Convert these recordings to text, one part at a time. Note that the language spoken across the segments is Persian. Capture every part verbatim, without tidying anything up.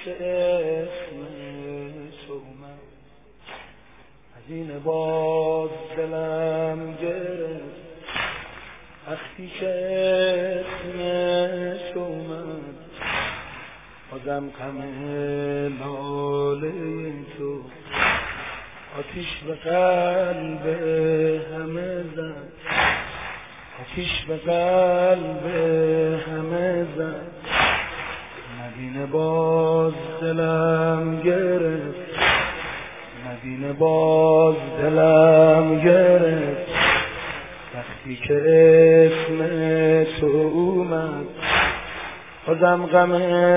که اسم تو اومد از این باز دلم گرفت وقتی که اسم تو اومد آدم غم لاله تو آتیش به قلب همه زد آتیش به قلب همه زد مدینه باز دلم گرفت مدینه باز دلم گرفت وقتی که اسم تو اومد بازم غم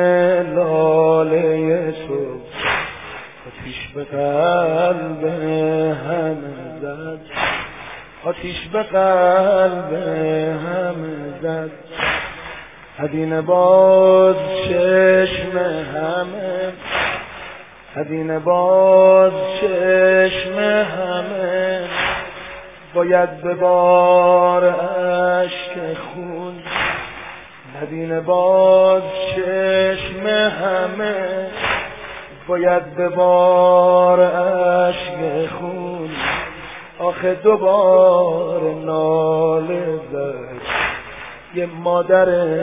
لاله تو آتیش به قلب همه زد آتیش به قلب همه زد مدینه باز چشم همه مدینه باز چشم همه باید به بار اشک خون مدینه باز چشم همه باید به بار اشک خون آخه دوبار ناله زد یه مادر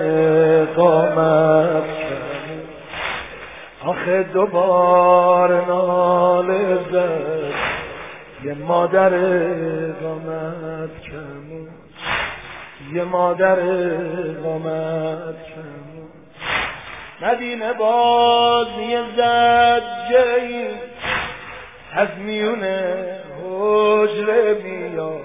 قامت کم آخه دوبار ناله زد یه مادر قامت کم یه مادر قامت کم مدینه باز یه زجه‌ای از میونه حجره میاد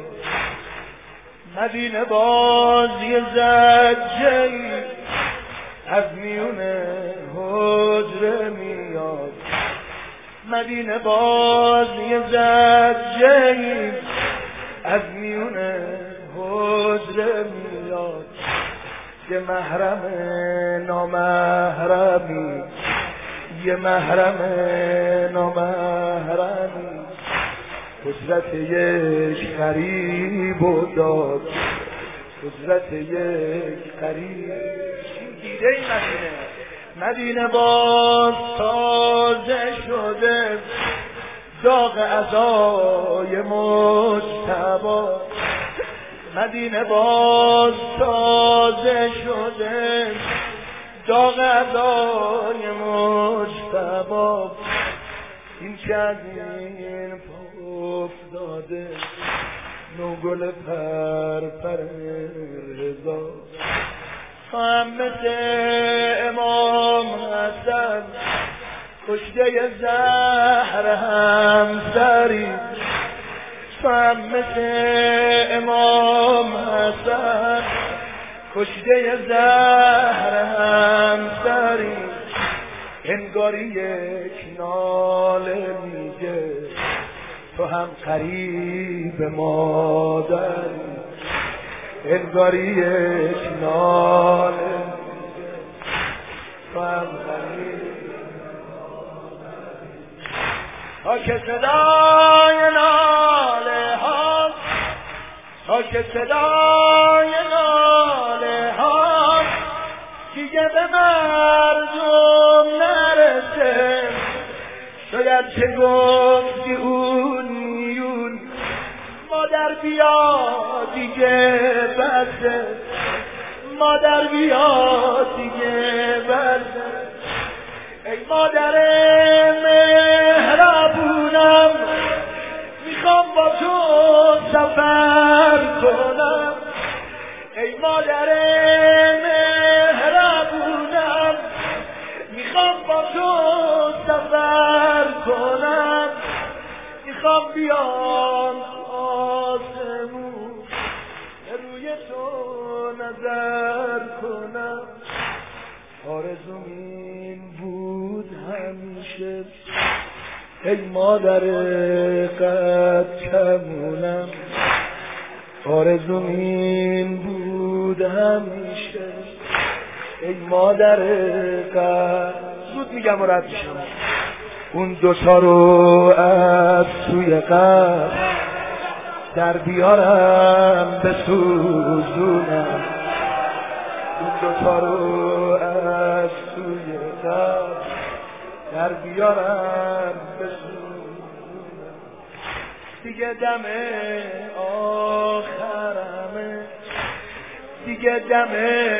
مدینه باز یه زجه‌ای از میونه حجره میاد مدینه باز یه زجه‌ای از میونه حجره میاد یه محرم نامحرمی یه محرم نامحرمی قدرت یک غریب و داد قدرت یک غریب دیده این مدینه مدینه باز تازه شده داغ عزای مجتبی مدینه باز تازه شده داغ عزای مجتبی این که از این پا افتاده نوگل پر پر رضا هم مثل امام حسن کشته زهر همسری هم مثل امام حسن کشته زهر همسری انگاری یک ناله میگه تو هم قریب مادری انگاری یک ناله میگه تو هم قریب مادری تا که صدای ناله ها تا که صدای ناله ها دیگه به مردم نرسه شاید چه گفتی اون میون مادر بیا دیگه بسه مادر بیا دیگه بسه ای مادر مهربونم میخوام با تو سفر کنم ای مادر مهربونم میخوام با تو سفر کنم میخوام بیام آسمون روی تو نظر کنم آرزوم این بود همیشه ای مادر قد کمونم آرزوم این بود همیشه ای مادر قد زود میگم و رد میشم اون دوتا رو از توی قبر در بیارم بسوزونم اون دوتا رو از توی قبر در بیارم بسون دیگه دم آخرمه دیگه دم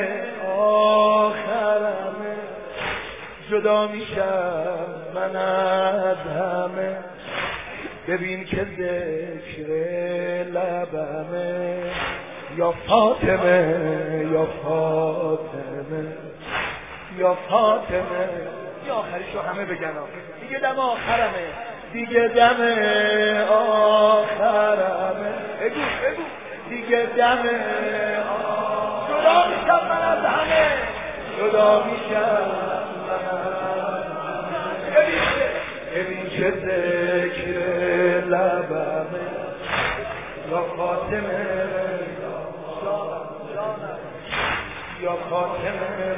آخرمه جدا میشم من از همه ببین که ذکر لبمه یا فاطمه یا فاطمه یا فاطمه یا آخریشو همه بگن دیگه دم آخرمه دیگه دم آخرمه بگو بگو دیگه دم آخرمه جدا میشم من از همه جدا میشم ببین که ذکر لبمه یا فاطمه یا فاطمه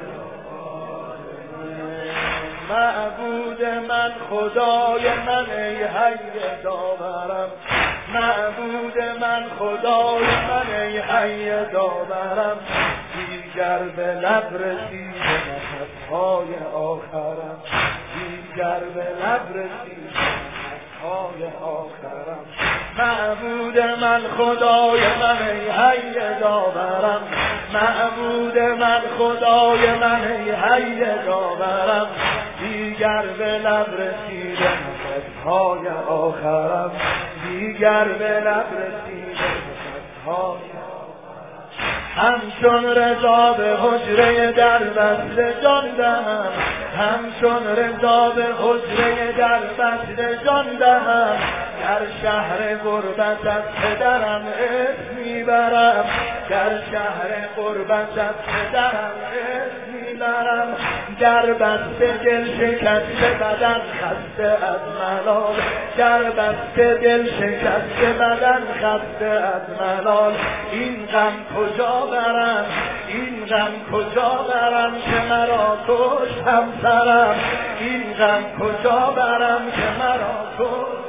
معبود من خدای من ای حی داورم معبود من خدای من ای حی داورم دیگر به لب رسید نفس‌های آخرم دیگر به لب رسید نفس‌های آخرم معبود من خدای من ای حی داورم معبود من خدای من ای حی داورم دیگر به لب رسید نفس‌های آخرم دیگر به لب رسید نفس‌های همچون رضا به حجره در بسته جان دهم همچون رضا به حجره در بسته جان دهم در شهر غربت از پدرم اسم میبرم در شهر غربت از پدرم اسم میبرم در بسته دل شکسته بدن خسته از ملال در بسته دل شکسته بدن خسته از ملال این غم کجا برم این غم کجا برم که مرا کشت همسرم این غم کجا برم که مرا کشت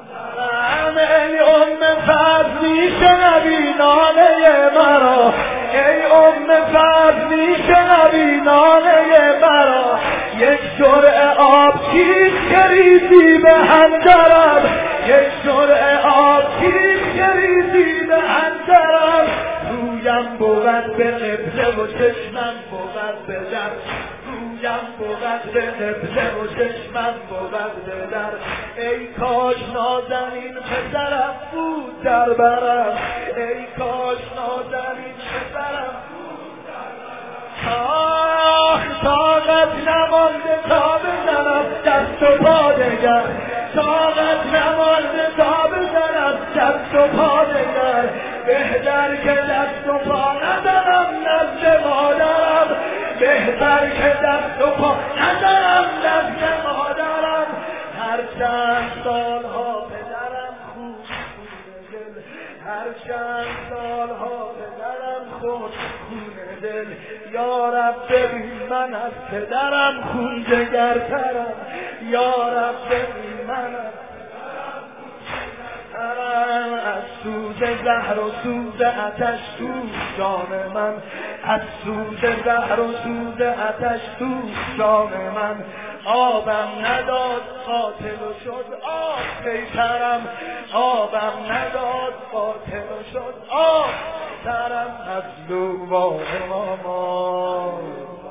ای ام فضل میشنوی ناله مرا ای ام فضل میشنوی ناله مرا یک جرعه آب چیز کریزی به هنجرم یک جرعه آب چیز کریزی به هنجرم رویم بود به قبله و چشمم بود به در رویم بود به قبله و چشمم بود به در ای کاش نازنین پسرم بود در برم ای کاش نازنین پسرم بود در برم آخ طاقت نمانده تا بزنم دست و پا دگر طاقت نمانده تا بزنم دست و پا دگر بهتر که دست و پا ندارم نزد مادرم بهتر که دست و پا ندارم نزد مادرم هر چند سالها پدرم خون خون دل هر چند سالها پدرم خون خون دل یا رب ببین من از پدرم خون جگرترم یا رب ببین من از از سوز زهر و سوز آتش تو جان من از سوز زهر و سوز آتش تو جان من آبم نداد قاتل و شد آب پیکرم آبم نداد قاتل و شد آب پیکرم از لوبان ماما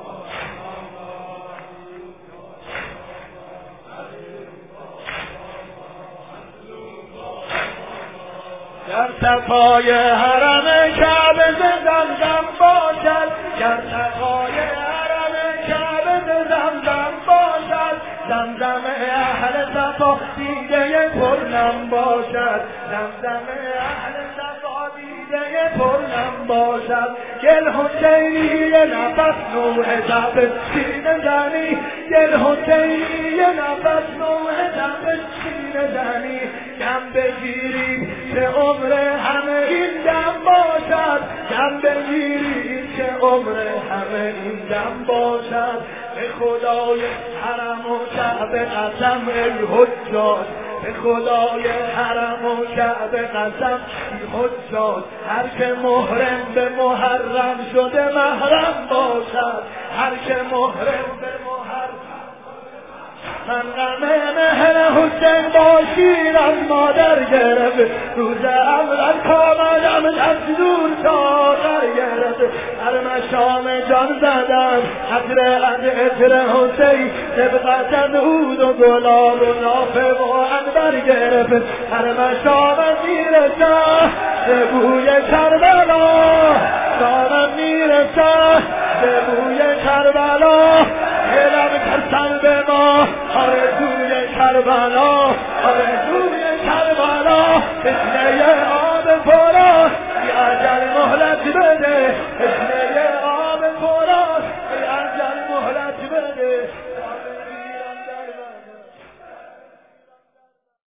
در صفای حرم کعبه زمزم باشد در صفای حرم کعبه زمزم باشد زمزم اهل صفا دیده پرنم باشد زمزم اهل صفا دیده پرنم باشد گل حسینی نفس نوح تب سینه زنی گل حسینی نفس نوح تب سینه زنی دم بگیری که عمر همه این دم باشد دم بگیری که عمر همه این دم باشد به خدای حرم و کعبه قسم ای حجاج به خدای حرم و کعبه قسم ای حجاج هر که محرم به محرم شده محرم باشد هر که محرم به محرم من غم مهر حسین با شیر از مادر گرفت روز اول کامدم از دور ساغر گرفت هر مشام جان زدم عطر از عطر حسین سبقت نود و گلاب و نافه و انبر گرفت هر مشام میرسه به بوی کربلا دامم میرسه به بوی کربلا هلم ترسن به ما آرزوی کربلا آرزوی کربلا فتنه آب فرا بی اجل مهلت بده